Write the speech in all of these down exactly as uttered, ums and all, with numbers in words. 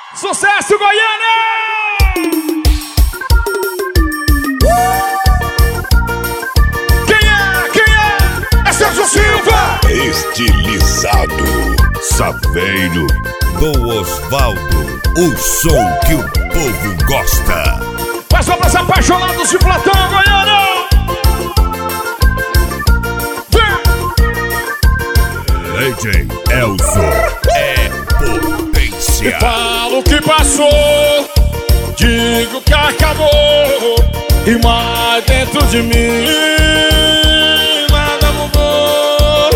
Sucesso, Goiânia! Quem é? Quem é? É Sérgio Silva! Estilizado, Saveiro do Osvaldo, o som que o povo gosta. Mas vamos apaixonados de Platão, Goiânia! D J Elzo é potência. Falo que passou, digo que acabou, e mais dentro de mim nada mudou.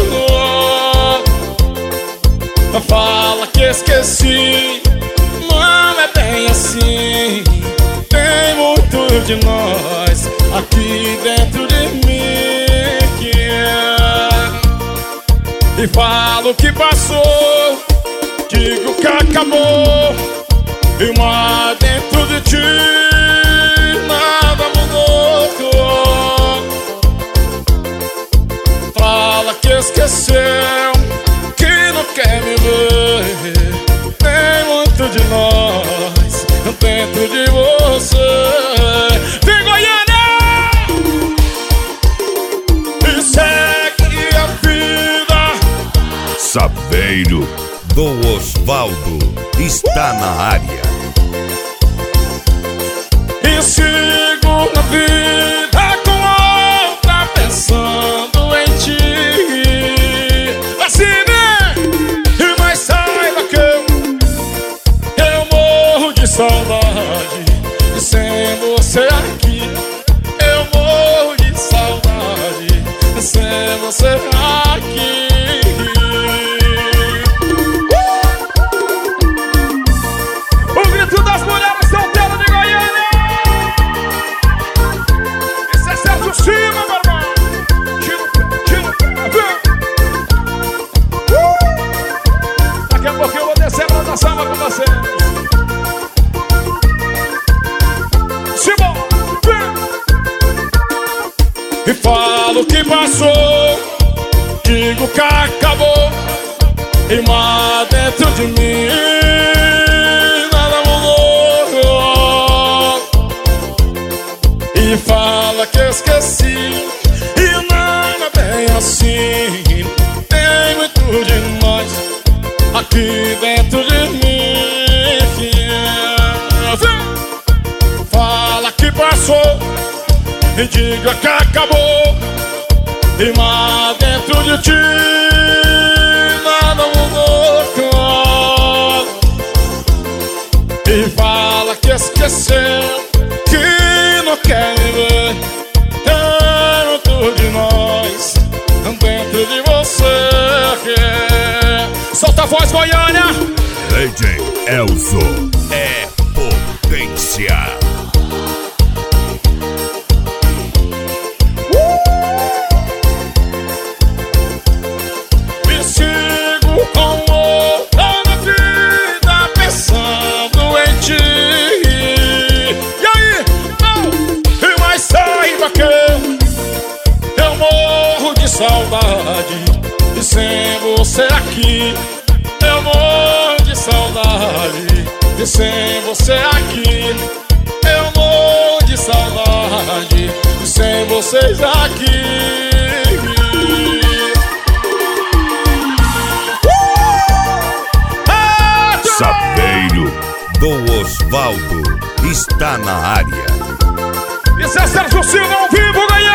Fala que esqueci, não é bem assim. Tem muito de nós aqui dentro de mim que é. E falo que passou, digo que acabou, e mais dentro de ti nada mudou. Fala que esqueceu, que não quer me ver. Tem muito de nós dentro de você. Vem, Goiânia! E segue a vida. Saveiro do Osvaldo está na área. E sigo na vida com outra pensando em ti. Assim vem, mas saiba que eu, eu morro de saudade. E sem você aqui, eu morro de saudade. E sem você aqui. Das mulheres solteiras de Goiânia. Esse é Sérgio Silva, meu irmão. Tira o pé, tira o pé. uh! Daqui a pouquinho eu vou descer pra dar samba com você. Simão, vem. E falo que passou, digo que acabou, e mais dentro de mim e fala que esqueci, e não é bem assim. Tem muito de nós aqui dentro de mim. Fala que passou, e diga que acabou, e mais dentro de ti nada mudou. E fala que esqueceu, que não quer me ver. Tem muito de nós dentro de você. Solta a voz, Goiânia. D J Elzo é potência. Me sigo com outra na vida pensando em ti. Que eu morro de saudade, e sem você aqui eu morro de saudade, e sem você aqui eu morro de saudade, e sem vocês aqui. uh! Saveiro do Osvaldo está na área. Isso é Sérgio Silva ao vivo, ganhando!